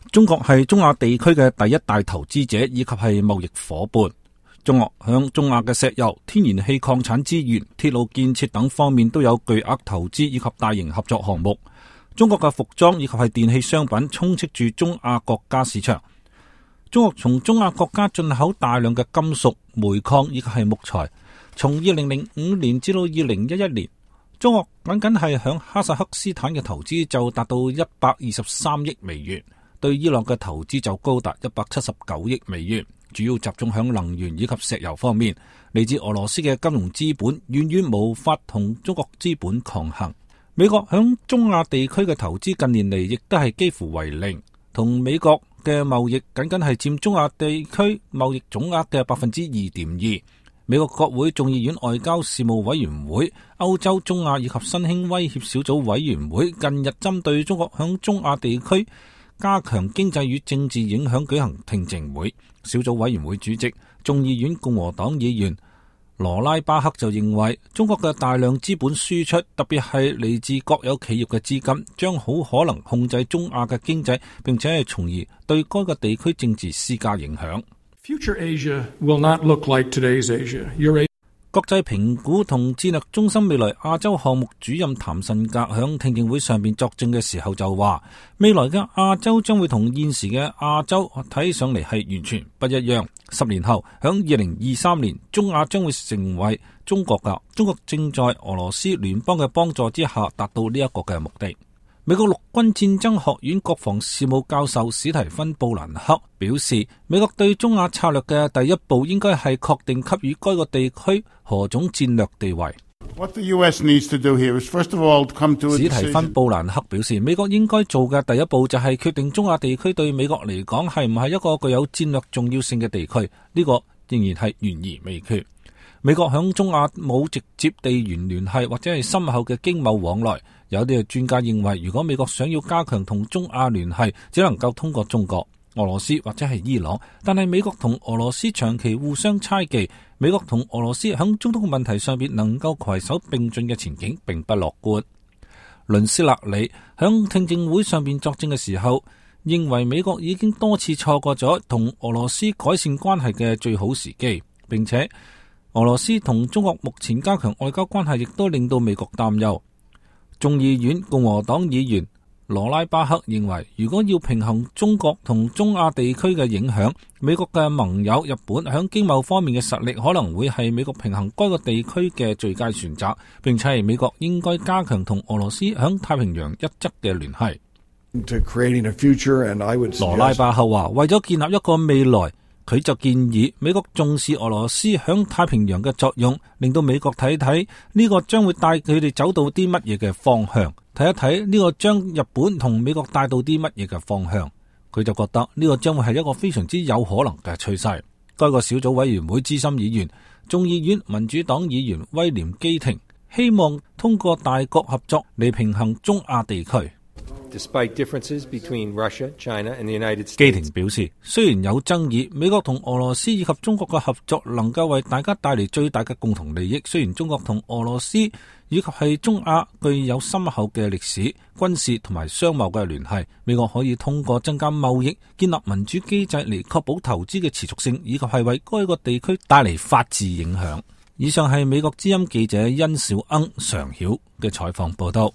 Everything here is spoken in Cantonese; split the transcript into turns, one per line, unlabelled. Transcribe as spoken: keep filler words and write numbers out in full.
中國係中亞地區嘅第一大投資者以及係貿易夥伴。中國響中亞嘅石油、天然氣礦產資源、鐵路建設等方面都有巨額投資以及大型合作項目。中國嘅服裝以及係電器商品充斥住中亞國家市場。中國從中亞國家進口大量嘅金屬、煤礦以及係木材。從二零零五年至到二零一一年，中國僅僅係響哈薩克斯坦嘅投資就達到一百二十三億美元。對伊朗嘅投資就高達一百七十九億美元，主要集中響能源以及石油方面。嚟自俄羅斯嘅金融資本遠遠無法同中國資本抗衡。美國響中亞地區嘅投資近年嚟亦都係幾乎為零，同美國嘅貿易僅僅係佔中亞地區貿易總額嘅百分之二點二。美國國會眾議院外交事務委員會、歐洲中亞以及新興威脅小組委員會近日針對中國響中亞地區加強經濟與政治影響舉行聽證會。小組委員會主席、眾議院共和黨議員羅拉巴克就認為，中國嘅大量資本輸出，特別係嚟自國有企業嘅資金，將好可能控制中亞嘅經濟，並且係從而對該個地區政治施加影響。
Future Asia will not look like today's Asia. Eurasia
國際評估同戰略中心未來亞洲項目主任譚慎格響聽證會上邊作證嘅時候就話，未來嘅亞洲將會同現時嘅亞洲睇上嚟係完全不一樣。十年後，響二零二三年，中亞將會成為中國噶。中國正在俄羅斯聯邦嘅幫助之下達到呢一個嘅目的。美國陸軍戰爭學院國防事務教授史提芬布蘭克表示，美國對中亞策略嘅第一步應該係確定給予該個地區何種戰略地位。
What the U S needs to do here is first of all come to a decision.
史提芬布蘭克表示，美國應該做嘅第一步就係決定中亞地區對美國嚟講係唔係一個具有戰略重要性嘅地區，呢、這個仍然係懸而未決。美國響中亞冇直接地緣聯繫或者係深厚嘅經貿往來，有啲嘅專家認為，如果美國想要加強同中亞聯繫，只能夠通過中國、俄羅斯或者係伊朗。但係美國同俄羅斯長期互相猜忌，美國同俄羅斯響中東問題上邊能夠攜手並進嘅前景並不樂觀。倫斯勒里響聽證會上邊作證嘅時候，認為美國已經多次錯過咗同俄羅斯改善關係嘅最好時機，並且俄羅斯同中國目前加強外交關係，亦都令到美國擔憂。眾議院共和黨議員羅拉巴克認為，如果要平衡中國同中亞地區嘅影響，美國嘅盟友日本響經貿方面嘅實力可能會係美國平衡該個地區嘅最佳選擇，並且係美國應該加強同俄羅斯響太平洋一側嘅聯繫。羅拉巴克話，為咗建立一個未來，佢就建議美國重視俄羅斯響太平洋嘅作用，令到美國睇睇呢個將會帶佢哋走到啲乜嘢嘅方向，睇一睇呢個將日本同美國帶到啲乜嘢嘅方向。佢就覺得呢個將會係一個非常之有可能嘅趨勢。該個小組委員會資深議員、眾議院民主黨議員威廉基廷希望通過大國合作嚟平衡中亞地區。
Despite differences between Russia, China, and the United States.
基廷表示，雖然有爭議，美國同俄羅斯以及中國嘅合作能夠為大家帶嚟最大嘅共同利益。雖然中國同俄羅斯以及係中亞具有深厚嘅歷史、軍事同埋商貿嘅聯繫，美國可以通過增加貿易、建立民主機制嚟確保投資嘅持續性，以及係為該個地區帶嚟法治影響。以上係美國之音記者殷小鶯常曉嘅採訪報道。